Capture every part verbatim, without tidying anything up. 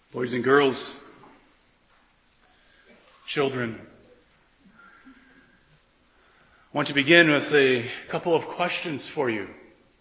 Boys and girls, children, I want to begin with a couple of questions for you.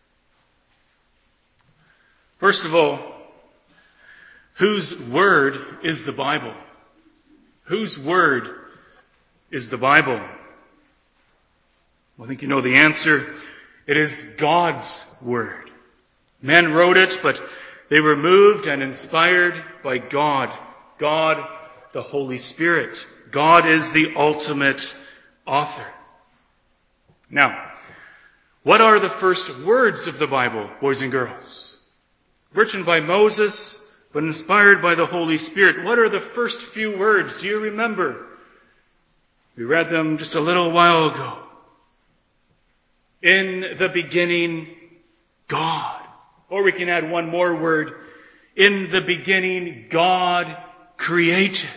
First of all, whose word is the Bible? Whose word is the Bible? Well, I think you know the answer. It is God's word. Men wrote it, but they were moved and inspired by God. God, the Holy Spirit. God is the ultimate author. Now, what are the first words of the Bible, boys and girls? Written by Moses, but inspired by the Holy Spirit. What are the first few words? Do you remember? We read them just a little while ago. In the beginning, God. Or we can add one more word. In the beginning, God created.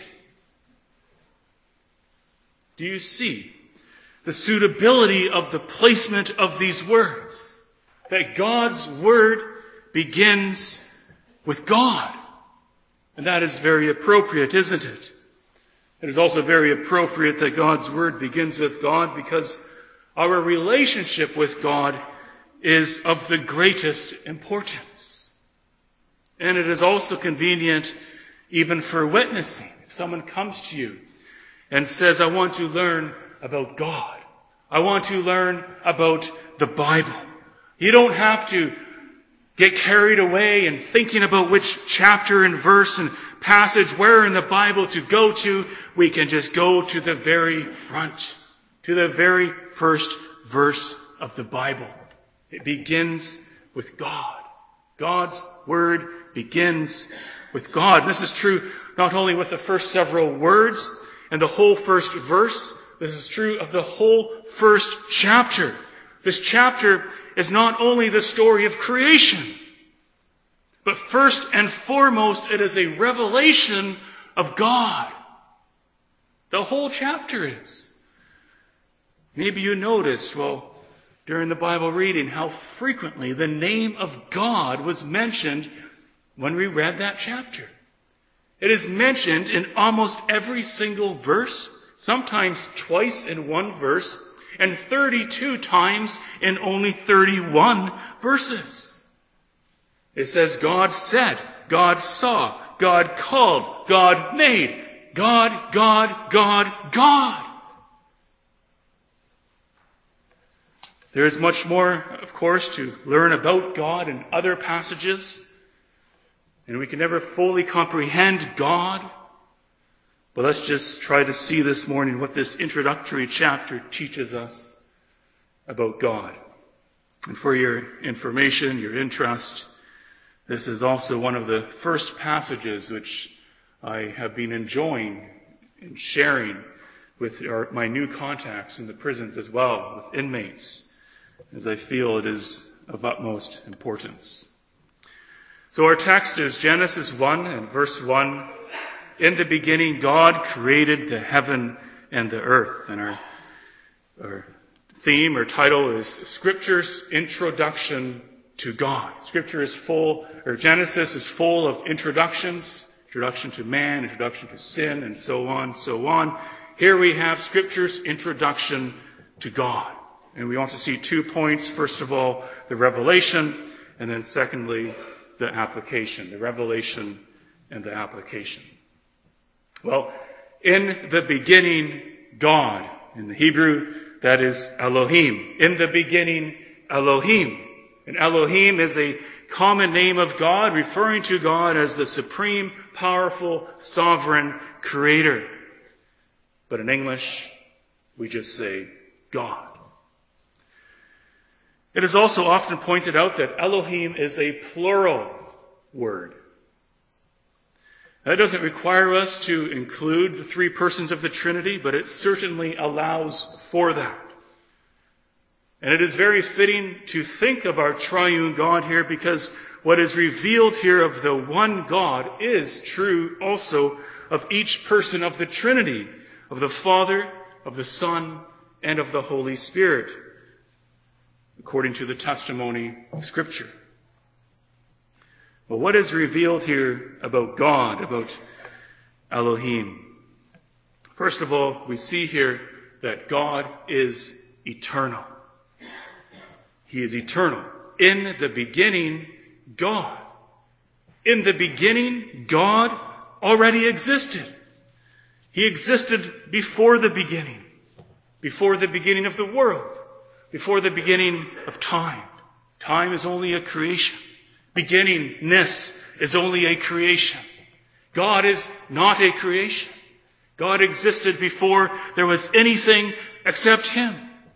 Do you see the suitability of the placement of these words? That God's word begins with God. And that is very appropriate, isn't it? It is also very appropriate that God's word begins with God because our relationship with God is of the greatest importance. And it is also convenient even for witnessing. If someone comes to you and says, I want to learn about God. I want to learn about the Bible. You don't have to get carried away in thinking about which chapter and verse and passage where in the Bible to go to. We can just go to the very front, to the very first verse of the Bible. It begins with God. God's word begins with God. And this is true not only with the first several words and the whole first verse. This is true of the whole first chapter. This chapter is not only the story of creation, but first and foremost, it is a revelation of God. The whole chapter is. Maybe you noticed, well, during the Bible reading, how frequently the name of God was mentioned when we read that chapter. It is mentioned in almost every single verse, sometimes twice in one verse, and thirty-two times in only thirty-one verses. It says God said, God saw, God called, God made, God, God, God, God. There is much more, of course, to learn about God in other passages, and we can never fully comprehend God. But let's just try to see this morning what this introductory chapter teaches us about God. And for your information, your interest, this is also one of the first passages which I have been enjoying and sharing with our, my new contacts in the prisons as well, with inmates, as I feel it is of utmost importance. So our text is Genesis one and verse one. In the beginning, God created the heaven and the earth. And our, our theme or title is Scripture's Introduction to God. Scripture is full, or Genesis is full of introductions. Introduction to man, introduction to sin, and so on, so on. Here we have Scripture's introduction to God. And we want to see two points. First of all, the revelation, and then secondly, the application. The revelation and the application. Well, in the beginning, God. In the Hebrew, that is Elohim. In the beginning, Elohim. And Elohim is a common name of God, referring to God as the supreme, powerful, sovereign creator. But in English, we just say God. It is also often pointed out that Elohim is a plural word. That doesn't require us to include the three persons of the Trinity, but it certainly allows for that. And it is very fitting to think of our triune God here because what is revealed here of the one God is true also of each person of the Trinity, of the Father, of the Son, and of the Holy Spirit, according to the testimony of Scripture. Well, what is revealed here about God, about Elohim? First of all, we see here that God is eternal. He is eternal. In the beginning, God. In the beginning, God already existed. He existed before the beginning, before the beginning of the world, before the beginning of time. Time is only a creation. Beginningness is only a creation. God is not a creation. God existed before there was anything except him.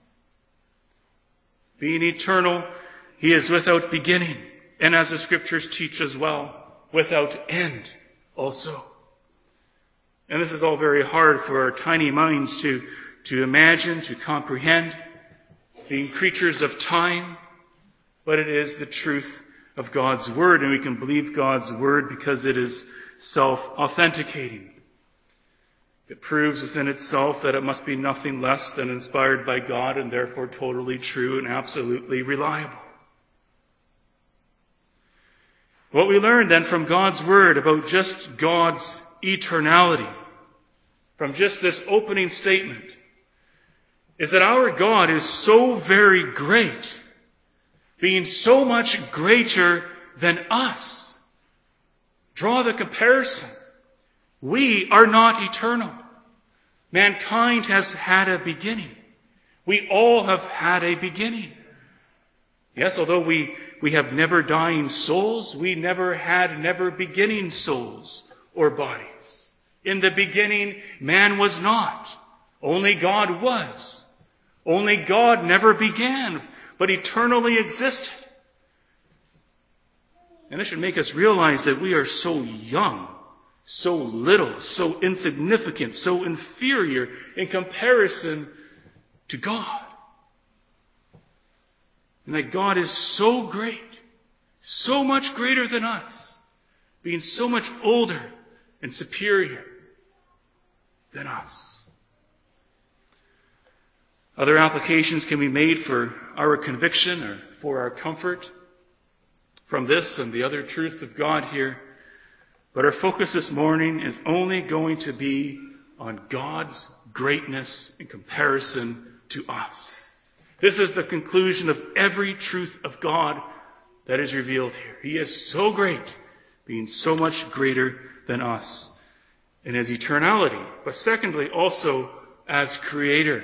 Being eternal, he is without beginning, and as the scriptures teach as well, without end also. And this is all very hard for our tiny minds to, to imagine, to comprehend, being creatures of time, but it is the truth of God's word, and we can believe God's word because it is self-authenticating. It proves within itself that it must be nothing less than inspired by God and therefore totally true and absolutely reliable. What we learn then from God's word about just God's eternality, from just this opening statement, is that our God is so very great, being so much greater than us. Draw the comparison. We are not eternal. Mankind has had a beginning. We all have had a beginning. Yes, although we, we have never dying souls, we never had never beginning souls or bodies. In the beginning, man was not. Only God was. Only God never began, but eternally existed. And this should make us realize that we are so young, so little, so insignificant, so inferior in comparison to God. And that God is so great, so much greater than us, being so much older and superior than us. Other applications can be made for our conviction or for our comfort from this and the other truths of God here. But our focus this morning is only going to be on God's greatness in comparison to us. This is the conclusion of every truth of God that is revealed here. He is so great, being so much greater than us in his eternality, but secondly, also as creator.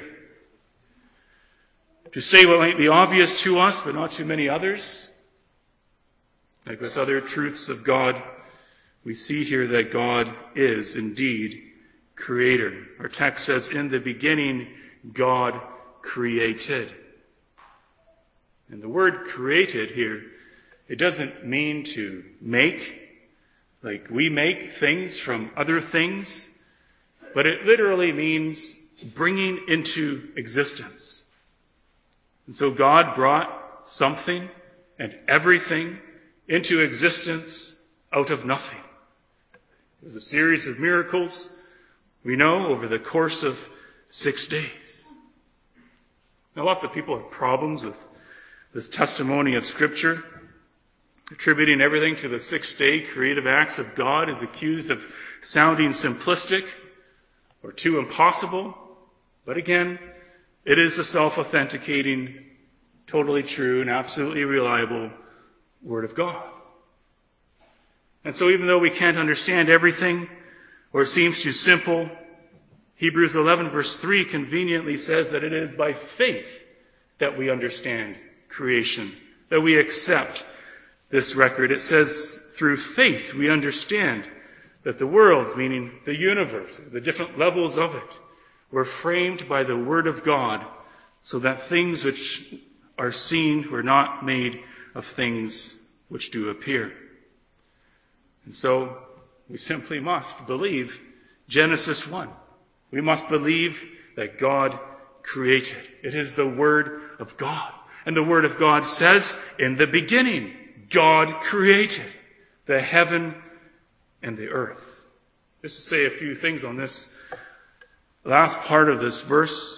To say what might be obvious to us, but not to many others, like with other truths of God, we see here that God is indeed creator. Our text says, in the beginning, God created. And the word created here, it doesn't mean to make, like we make things from other things, but it literally means bringing into existence. And so God brought something and everything into existence out of nothing. It was a series of miracles, we know, over the course of six days. Now, lots of people have problems with this testimony of Scripture. Attributing everything to the six-day creative acts of God is accused of sounding simplistic or too impossible. But again, it is a self-authenticating, totally true, and absolutely reliable Word of God. And so even though we can't understand everything, or it seems too simple, Hebrews eleven verse three conveniently says that it is by faith that we understand creation, that we accept this record. It says through faith we understand that the worlds, meaning the universe, the different levels of it, were framed by the Word of God, so that things which are seen were not made of things which do appear. And so we simply must believe Genesis one. We must believe that God created. It is the Word of God. And the Word of God says, in the beginning, God created the heaven and the earth. Just to say a few things on this last part of this verse.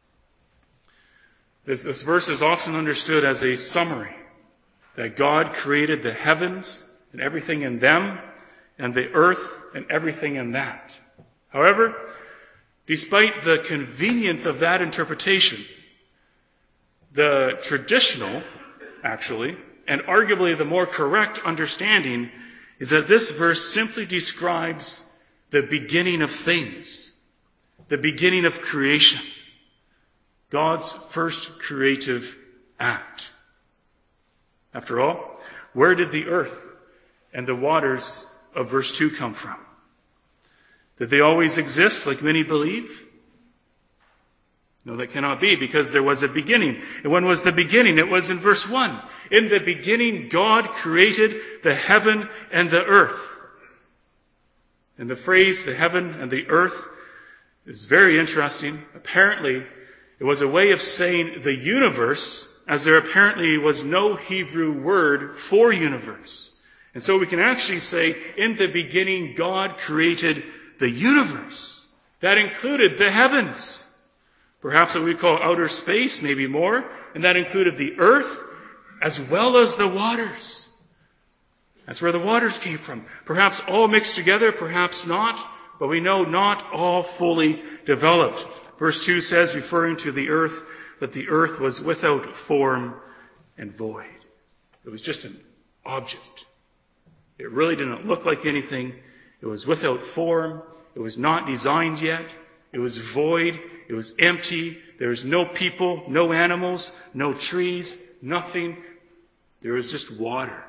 This, this verse is often understood as a summary that God created the heavens and everything in them, and the earth and everything in that. However, despite the convenience of that interpretation, the traditional, actually, and arguably the more correct understanding is that this verse simply describes the beginning of things, the beginning of creation, God's first creative act. After all, where did the earth and the waters of verse two come from? Did they always exist like many believe? No, that cannot be, because there was a beginning. And when was the beginning? It was in verse one. In the beginning, God created the heaven and the earth. And the phrase, the heaven and the earth, is very interesting. Apparently, it was a way of saying the universe, as there apparently was no Hebrew word for universe. And so we can actually say, in the beginning, God created the universe. That included the heavens. Perhaps what we call outer space, maybe more. And that included the earth as well as the waters. That's where the waters came from. Perhaps all mixed together, perhaps not. But we know not all fully developed. Verse two says, referring to the earth, that the earth was without form and void. It was just an object. It really didn't look like anything. It was without form. It was not designed yet. It was void. It was empty. There was no people, no animals, no trees, nothing. There was just water.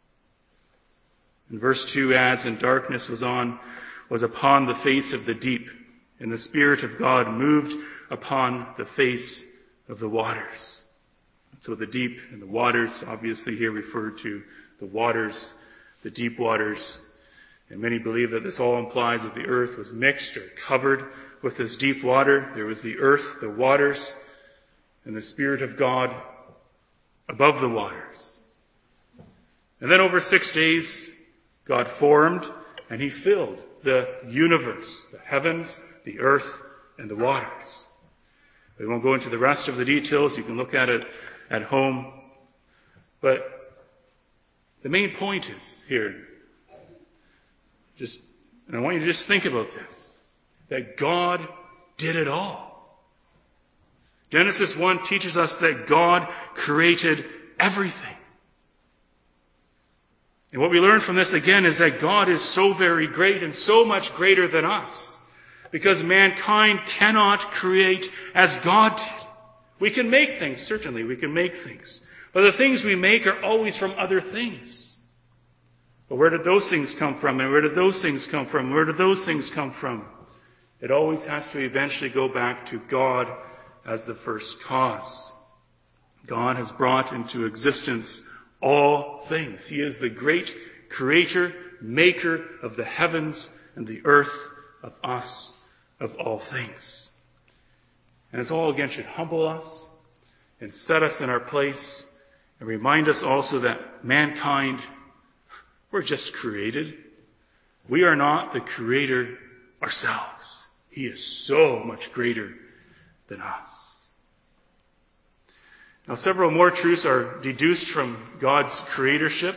And verse two adds, and darkness was on, was upon the face of the deep, and the Spirit of God moved upon the face of the waters. So the deep and the waters, obviously here referred to the waters, the deep waters. And many believe that this all implies that the earth was mixed or covered with this deep water. There was the earth, the waters, and the Spirit of God above the waters. And then over six days, God formed and he filled the universe, the heavens, the earth, and the waters. We won't go into the rest of the details. You can look at it at home. But the main point is here, just, and I want you to just think about this, that God did it all. Genesis one teaches us that God created everything. And what we learn from this again is that God is so very great and so much greater than us, because mankind cannot create as God did. We can make things, certainly we can make things, but the things we make are always from other things. But where did those things come from? And where did those things come from? Where did those things come from? It always has to eventually go back to God as the first cause. God has brought into existence all things. He is the great creator, maker of the heavens and the earth, of us, of all things. And this all again should humble us and set us in our place and remind us also that mankind, we're just created. We are not the creator ourselves. He is so much greater than us. Now, several more truths are deduced from God's creatorship.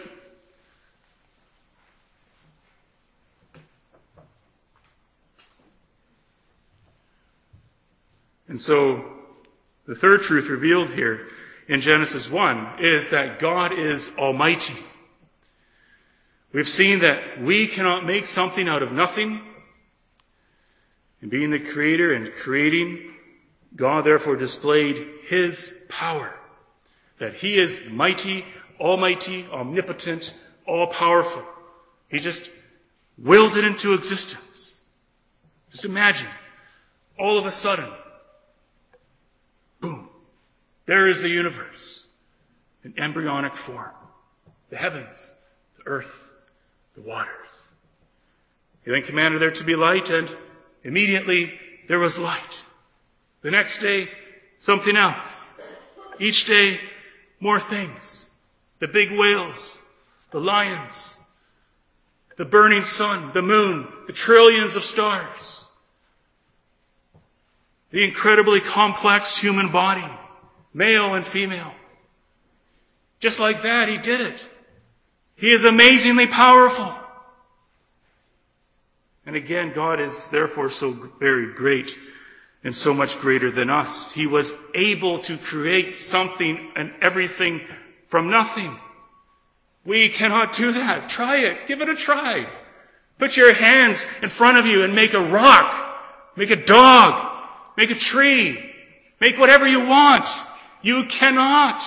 And so, the third truth revealed here in Genesis one is that God is almighty. We've seen that we cannot make something out of nothing. And being the creator and creating, God therefore displayed his power. That he is mighty, almighty, omnipotent, all-powerful. He just willed it into existence. Just imagine, all of a sudden, boom, there is the universe in embryonic form. The heavens, the earth, the waters. He then commanded there to be light, and immediately there was light. The next day, something else. Each day, more things. The big whales, the lions, the burning sun, the moon, the trillions of stars. The incredibly complex human body, male and female. Just like that, he did it. He is amazingly powerful. And again, God is therefore so very great and so much greater than us. He was able to create something and everything from nothing. We cannot do that. Try it. Give it a try. Put your hands in front of you and make a rock. Make a dog. Make a tree. Make whatever you want. You cannot.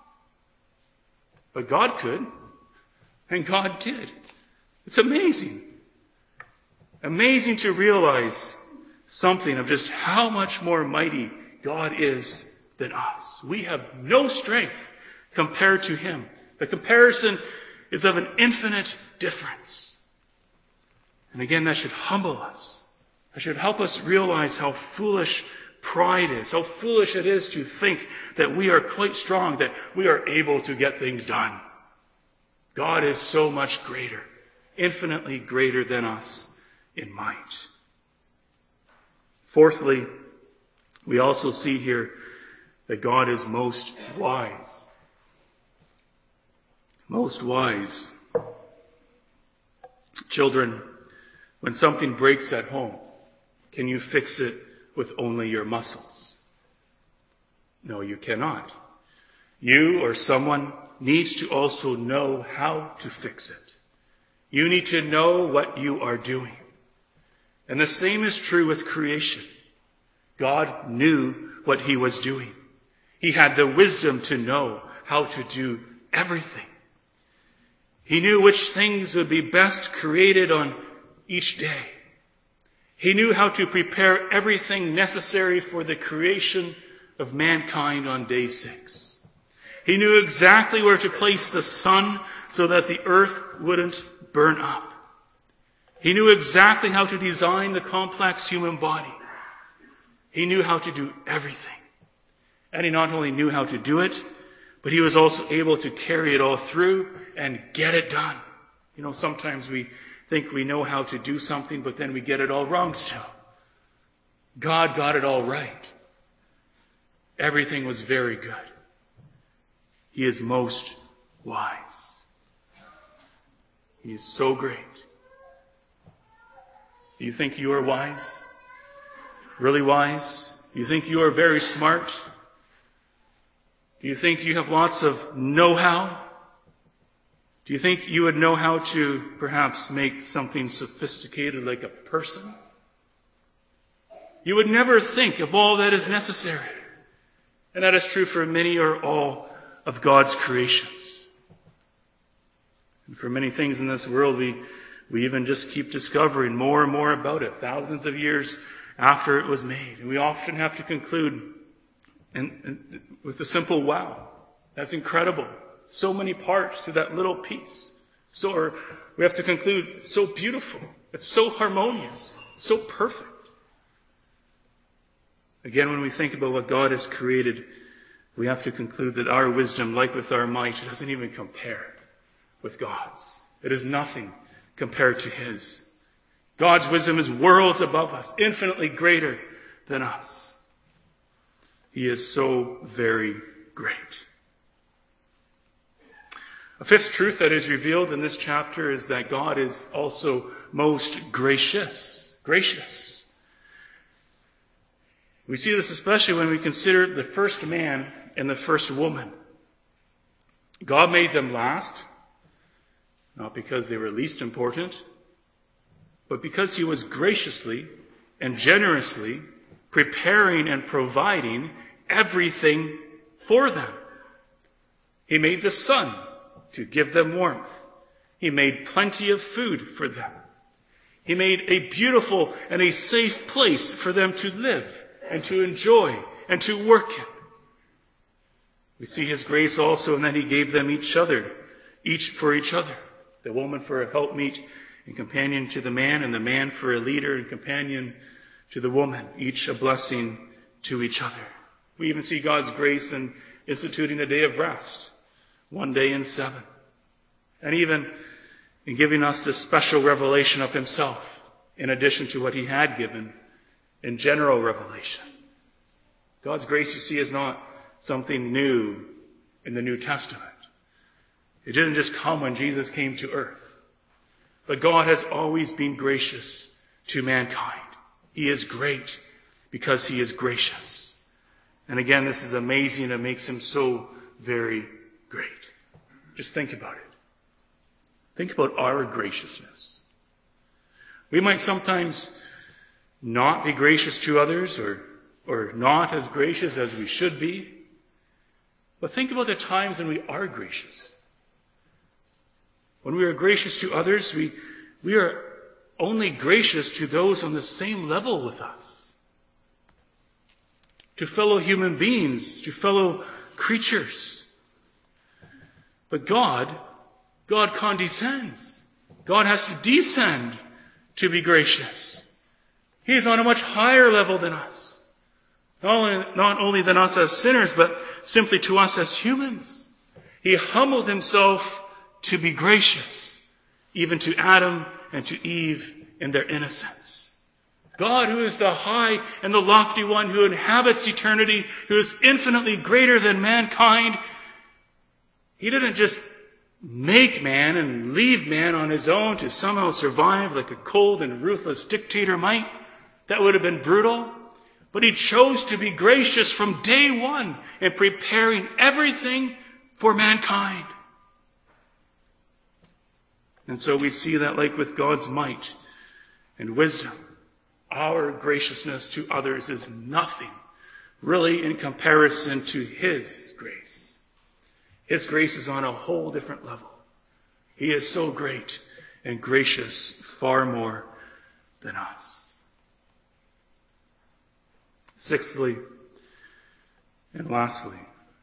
But God could. And God did. It's amazing. Amazing to realize something of just how much more mighty God is than us. We have no strength compared to him. The comparison is of an infinite difference. And again, that should humble us. That should help us realize how foolish pride is, how foolish it is to think that we are quite strong, that we are able to get things done. God is so much greater, infinitely greater than us in might. Fourthly, we also see here that God is most wise. Most wise. Children, when something breaks at home, can you fix it with only your muscles? No, you cannot. You or someone needs to also know how to fix it. You need to know what you are doing. And the same is true with creation. God knew what he was doing. He had the wisdom to know how to do everything. He knew which things would be best created on each day. He knew how to prepare everything necessary for the creation of mankind on day six. He knew exactly where to place the sun so that the earth wouldn't burn up. He knew exactly how to design the complex human body. He knew how to do everything. And he not only knew how to do it, but he was also able to carry it all through and get it done. You know, sometimes we think we know how to do something, but then we get it all wrong still. God got it all right. Everything was very good. He is most wise. He is so great. Do you think you are wise? Really wise? Do you think you are very smart? Do you think you have lots of know-how? Do you think you would know how to perhaps make something sophisticated like a person? You would never think of all that is necessary. And that is true for many or all of God's creations. And for many things in this world, we, we even just keep discovering more and more about it, thousands of years after it was made. And we often have to conclude and, and with a simple wow. That's incredible. So many parts to that little piece. So or we have to conclude, it's so beautiful. It's so harmonious. So perfect. Again, when we think about what God has created, we have to conclude that our wisdom, like with our might, it doesn't even compare with God's. It is nothing compared to his. God's wisdom is worlds above us, infinitely greater than us. He is so very great. A fifth truth that is revealed in this chapter is that God is also most gracious. Gracious. We see this especially when we consider the first man and the first woman. God made them last, not because they were least important, but because he was graciously and generously preparing and providing everything for them. He made the sun to give them warmth. He made plenty of food for them. He made a beautiful and a safe place for them to live and to enjoy and to work in. We see his grace also in that he gave them each other, each for each other. The woman for a helpmeet and companion to the man, and the man for a leader and companion to the woman, each a blessing to each other. We even see God's grace in instituting a day of rest, one day in seven. And even in giving us this special revelation of himself, in addition to what he had given in general revelation. God's grace, you see, is not something new in the New Testament. It didn't just come when Jesus came to earth. But God has always been gracious to mankind. He is great because he is gracious. And again, this is amazing. It makes him so very great. Just think about it. Think about our graciousness. We might sometimes not be gracious to others or, or not as gracious as we should be. But think about the times when we are gracious. When we are gracious to others, we, we are only gracious to those on the same level with us. To fellow human beings, to fellow creatures. But God, God condescends. God has to descend to be gracious. He is on a much higher level than us. Not only, not only than us as sinners, but simply to us as humans. He humbled himself to be gracious, even to Adam and to Eve in their innocence. God, who is the high and the lofty one, who inhabits eternity, who is infinitely greater than mankind, he didn't just make man and leave man on his own to somehow survive like a cold and ruthless dictator might. That would have been brutal. But he chose to be gracious from day one in preparing everything for mankind. And so we see that, like with God's might and wisdom, our graciousness to others is nothing really in comparison to his grace. His grace is on a whole different level. He is so great and gracious, far more than us. Sixthly, and lastly,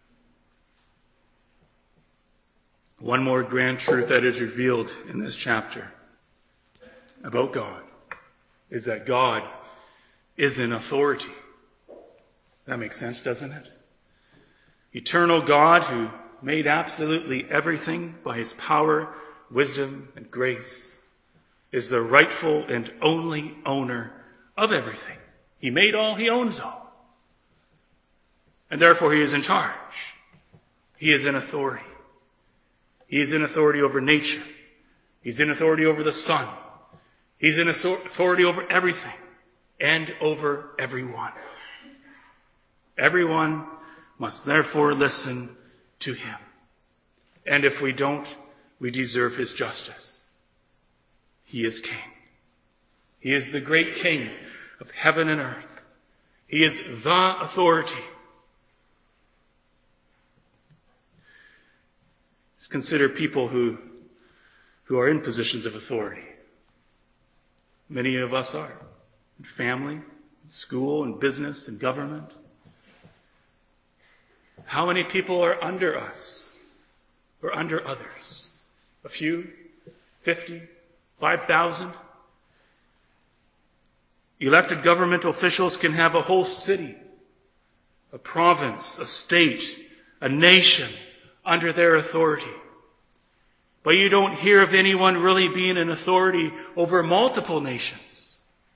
one more grand truth that is revealed in this chapter about God is that God is in authority. That makes sense, doesn't it? Eternal God who made absolutely everything by his power, wisdom, and grace is the rightful and only owner of everything. He made all, he owns all. And therefore he is in charge. He is in authority. He is in authority over nature. He's in authority over the sun. He's in authority over everything and over everyone. Everyone must therefore listen to him. And if we don't, we deserve his justice. He is king. He is the great king of heaven and earth. He is the authority. Consider people who, who are in positions of authority. Many of us are. In family, in school, in business, in government. How many people are under us or under others? A few? Fifty? Five thousand? Elected government officials can have a whole city, a province, a state, a nation under their authority. But you don't hear of anyone really being an authority over multiple nations.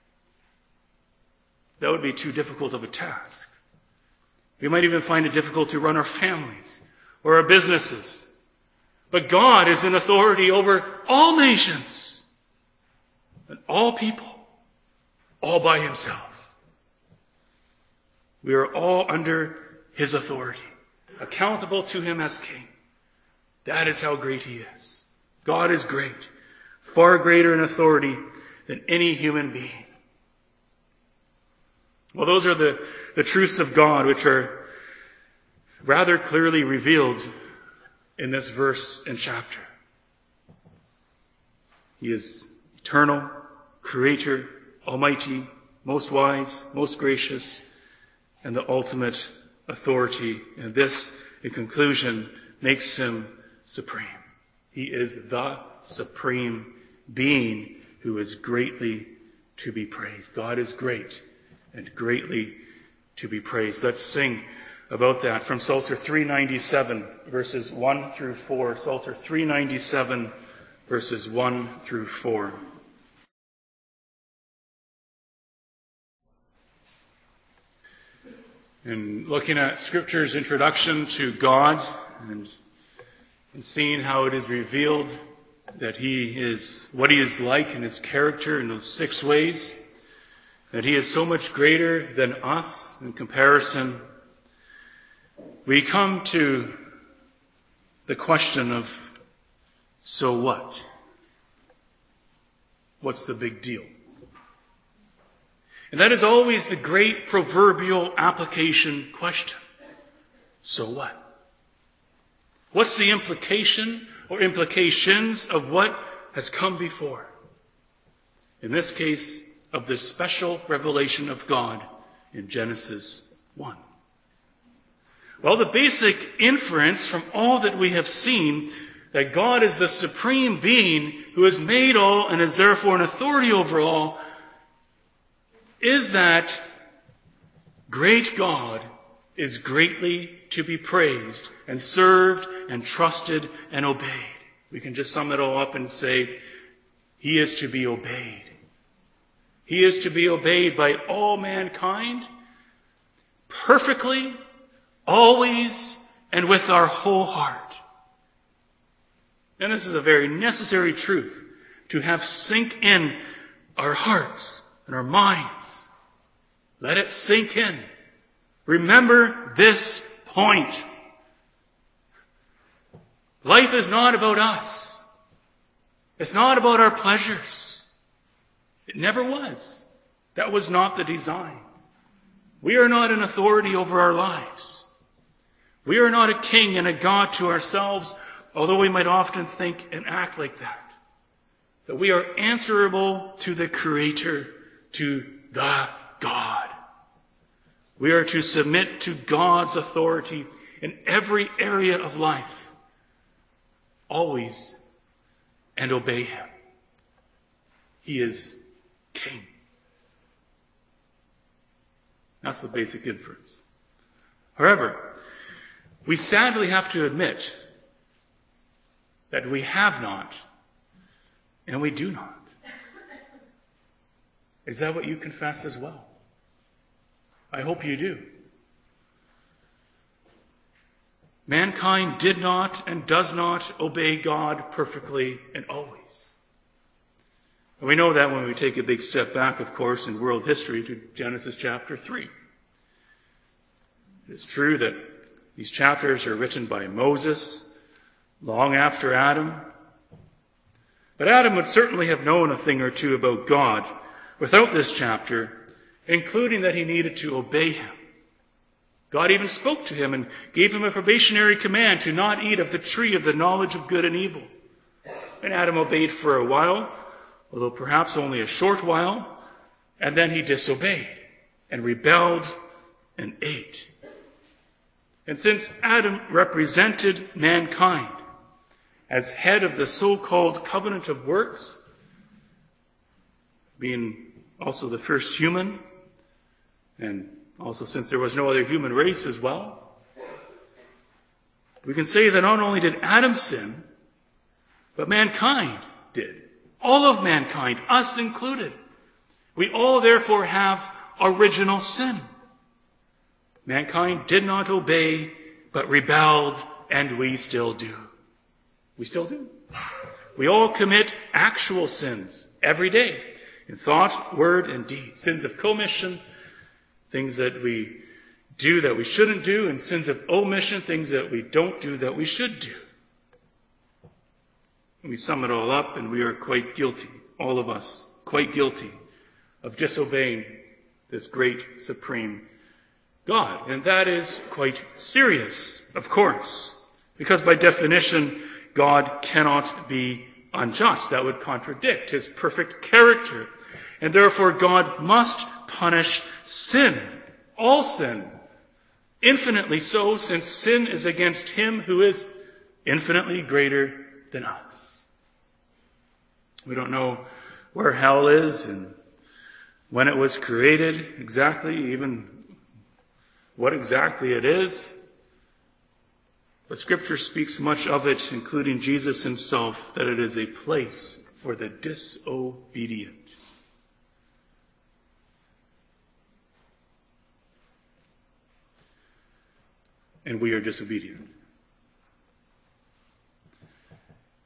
That would be too difficult of a task. We might even find it difficult to run our families or our businesses. But God is in authority over all nations and all people, all by himself. We are all under his authority, accountable to him as king. That is how great he is. God is great, far greater in authority than any human being. Well, those are the, the truths of God, which are rather clearly revealed in this verse and chapter. He is eternal, creator, almighty, most wise, most gracious, and the ultimate authority. And this, in conclusion, makes him supreme. He is the supreme being who is greatly to be praised. God is great and greatly to be praised. Let's sing about that from Psalter three ninety-seven, verses one through four. Psalter three ninety-seven, verses one through four. In looking at Scripture's introduction to God and and seeing how it is revealed that he is what he is like in his character in those six ways, that he is so much greater than us in comparison, we come to the question of, so what? What's the big deal? And that is always the great proverbial application question. So what? What's the implication or implications of what has come before? In this case, of the special revelation of God in Genesis one. Well, the basic inference from all that we have seen, that God is the supreme being who has made all and is therefore an authority over all, is that great God is greatly to be praised and served and trusted and obeyed. We can just sum it all up and say, he is to be obeyed. He is to be obeyed by all mankind perfectly, always, and with our whole heart. And this is a very necessary truth to have sink in our hearts and our minds. Let it sink in. Remember this point. Life is not about us. It's not about our pleasures. It never was. That was not the design. We are not an authority over our lives. We are not a king and a God to ourselves, although we might often think and act like that. That we are answerable to the Creator, to the God. We are to submit to God's authority in every area of life, always, and obey Him. He is King. That's the basic inference. However, we sadly have to admit that we have not, and we do not. Is that what you confess as well? I hope you do. Mankind did not and does not obey God perfectly and always. And we know that when we take a big step back, of course, in world history to Genesis chapter three. It is true that these chapters are written by Moses long after Adam. But Adam would certainly have known a thing or two about God without this chapter, including that he needed to obey Him. God even spoke to him and gave him a probationary command to not eat of the tree of the knowledge of good and evil. And Adam obeyed for a while, although perhaps only a short while, and then he disobeyed and rebelled and ate. And since Adam represented mankind as head of the so-called covenant of works, being also the first human, and also since there was no other human race as well, we can say that not only did Adam sin, but mankind did. All of mankind, us included. We all therefore have original sin. Mankind did not obey, but rebelled, and we still do. We still do. We all commit actual sins every day, in thought, word, and deed. Sins of commission, things that we do that we shouldn't do, and sins of omission, things that we don't do that we should do. And we sum it all up, and we are quite guilty, all of us, quite guilty of disobeying this great supreme God. And that is quite serious, of course, because by definition, God cannot be unjust. That would contradict His perfect character. And therefore, God must punish sin, all sin, infinitely so, since sin is against Him who is infinitely greater than us. We don't know where hell is and when it was created exactly, even what exactly it is. But Scripture speaks much of it, including Jesus Himself, that it is a place for the disobedient. And we are disobedient.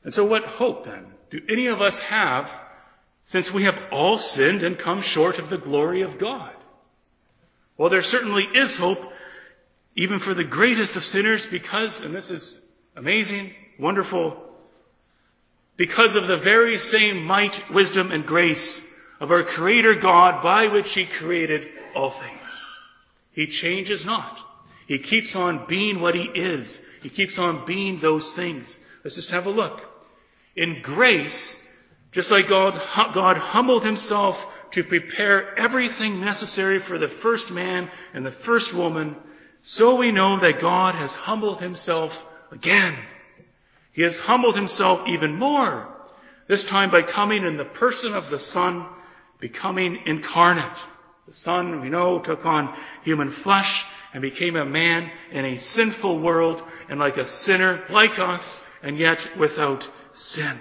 And so what hope then do any of us have, since we have all sinned and come short of the glory of God? Well, there certainly is hope, even for the greatest of sinners, because, and this is amazing, wonderful, because of the very same might, wisdom, and grace of our Creator God, by which He created all things. He changes not. He keeps on being what He is. He keeps on being those things. Let's just have a look. In grace, just like God, God humbled Himself to prepare everything necessary for the first man and the first woman, so we know that God has humbled Himself again. He has humbled Himself even more, this time by coming in the person of the Son, becoming incarnate. The Son, we know, took on human flesh and became a man in a sinful world and like a sinner like us, and yet without sin.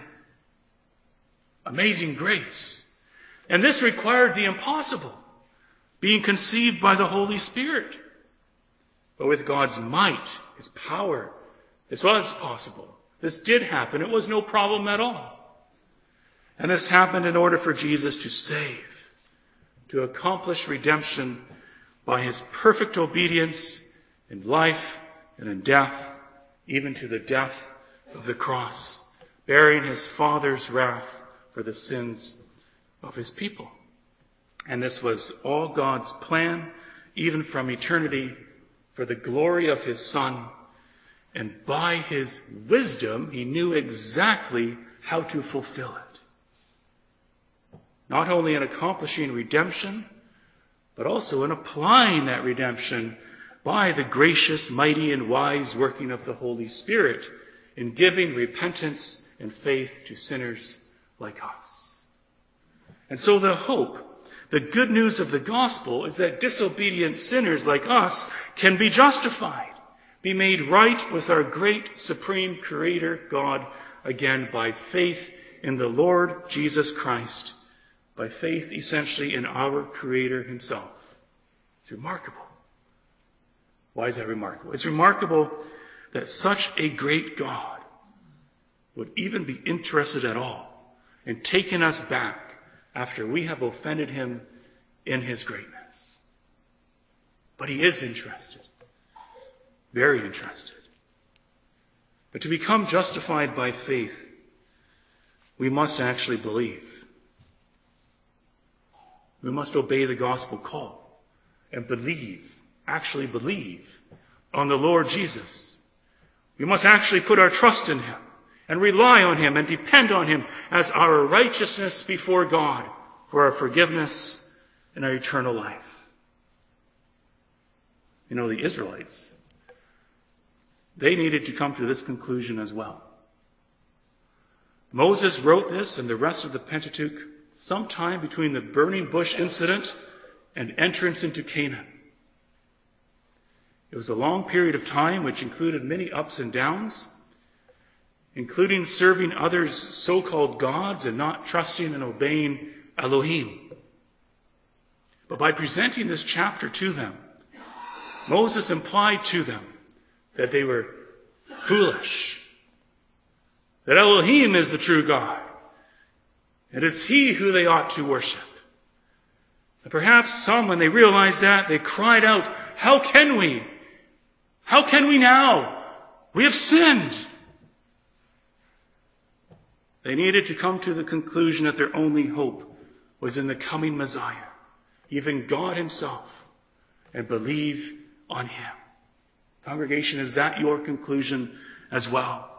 Amazing grace. And this required the impossible, being conceived by the Holy Spirit. But with God's might, His power, this was possible. This did happen. It was no problem at all. And this happened in order for Jesus to save, to accomplish redemption by His perfect obedience in life and in death, even to the death of the cross, bearing His Father's wrath for the sins of His people. And this was all God's plan, even from eternity, for the glory of His Son. And by His wisdom, He knew exactly how to fulfill it. Not only in accomplishing redemption, but also in applying that redemption by the gracious, mighty, and wise working of the Holy Spirit in giving repentance and faith to sinners like us. And so the hope, the good news of the gospel, is that disobedient sinners like us can be justified, be made right with our great supreme Creator God, again by faith in the Lord Jesus Christ, by faith essentially in our Creator Himself. It's remarkable. Why is that remarkable? It's remarkable that such a great God would even be interested at all in taking us back after we have offended Him in His greatness. But He is interested. Very interested. But to become justified by faith, we must actually believe. We must obey the gospel call and believe, actually believe on the Lord Jesus. We must actually put our trust in Him and rely on Him and depend on Him as our righteousness before God for our forgiveness and our eternal life. You know, the Israelites, they needed to come to this conclusion as well. Moses wrote this and the rest of the Pentateuch sometime between the burning bush incident and entrance into Canaan. It was a long period of time which included many ups and downs, including serving others' so-called gods and not trusting and obeying Elohim. But by presenting this chapter to them, Moses implied to them that they were foolish, that Elohim is the true God. It is He who they ought to worship. And perhaps some, when they realized that, they cried out, "How can we? How can we now? We have sinned." They needed to come to the conclusion that their only hope was in the coming Messiah, even God Himself, and believe on Him. Congregation, is that your conclusion as well?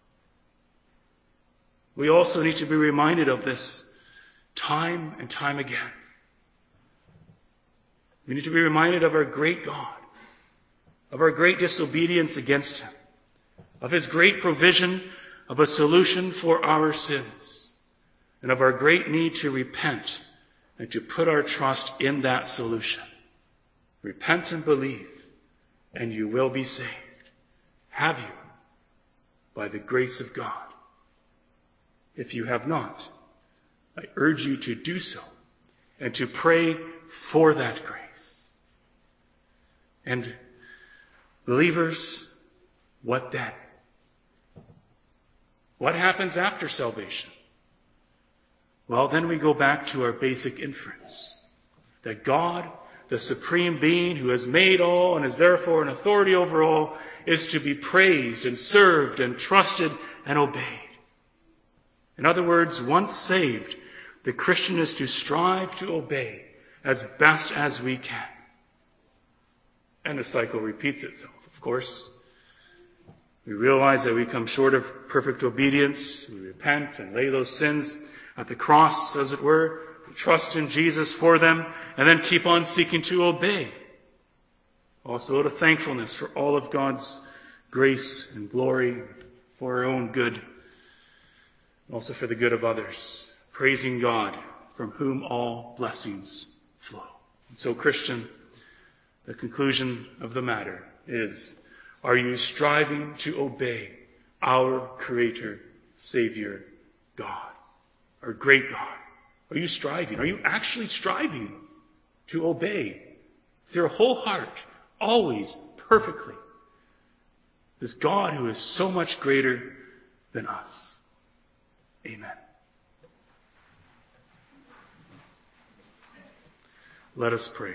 We also need to be reminded of this time and time again. We need to be reminded of our great God, of our great disobedience against Him, of His great provision of a solution for our sins, and of our great need to repent and to put our trust in that solution. Repent and believe, and you will be saved. Have you? By the grace of God. If you have not, I urge you to do so and to pray for that grace. And believers, what then? What happens after salvation? Well, then we go back to our basic inference that God, the supreme being who has made all and is therefore an authority over all, is to be praised and served and trusted and obeyed. In other words, once saved, the Christian is to strive to obey as best as we can. And the cycle repeats itself, of course. We realize that we come short of perfect obedience. We repent and lay those sins at the cross, as it were. We trust in Jesus for them, and then keep on seeking to obey. Also out of thankfulness for all of God's grace and glory, for our own good, also for the good of others, praising God from whom all blessings flow. And so, Christian, the conclusion of the matter is, are you striving to obey our Creator, Savior, God, our great God? Are you striving? Are you actually striving to obey with your whole heart, always, perfectly, this God who is so much greater than us? Amen. Let us pray.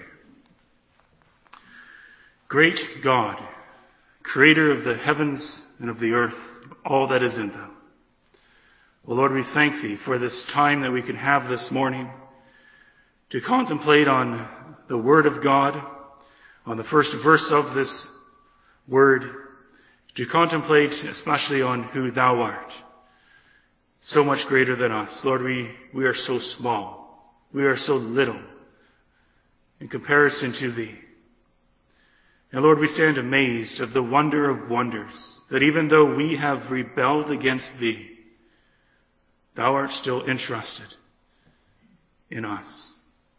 Great God, Creator of the heavens and of the earth, all that is in them. O Lord, we thank Thee for this time that we can have this morning to contemplate on the Word of God, on the first verse of this Word, to contemplate especially on who Thou art, so much greater than us. Lord, we, we are so small. We are so little in comparison to Thee. And Lord, we stand amazed of the wonder of wonders, that even though we have rebelled against Thee, Thou art still interested in us.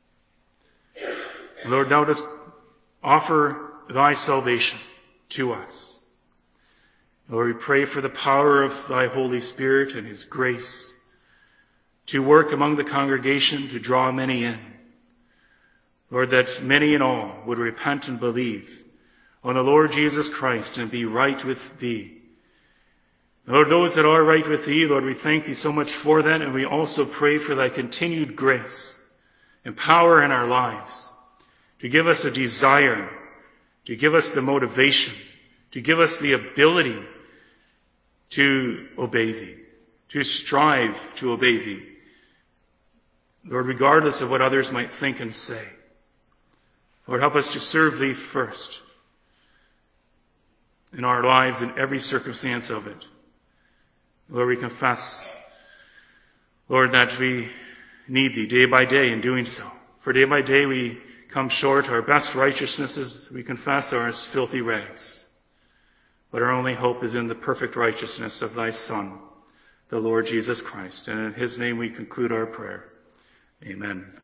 Lord, Thou dost offer Thy salvation to us. Lord, we pray for the power of Thy Holy Spirit and His grace to work among the congregation, to draw many in. Lord, that many and all would repent and believe on the Lord Jesus Christ and be right with Thee. Lord, those that are right with Thee, Lord, we thank Thee so much for that, and we also pray for Thy continued grace and power in our lives to give us a desire, to give us the motivation, to give us the ability to obey Thee, to strive to obey Thee. Lord, regardless of what others might think and say, Lord, help us to serve Thee first in our lives, in every circumstance of it. Lord, we confess, Lord, that we need Thee day by day in doing so. For day by day we come short. Our best righteousnesses, we confess, are as filthy rags. But our only hope is in the perfect righteousness of Thy Son, the Lord Jesus Christ. And in His name we conclude our prayer. Amen.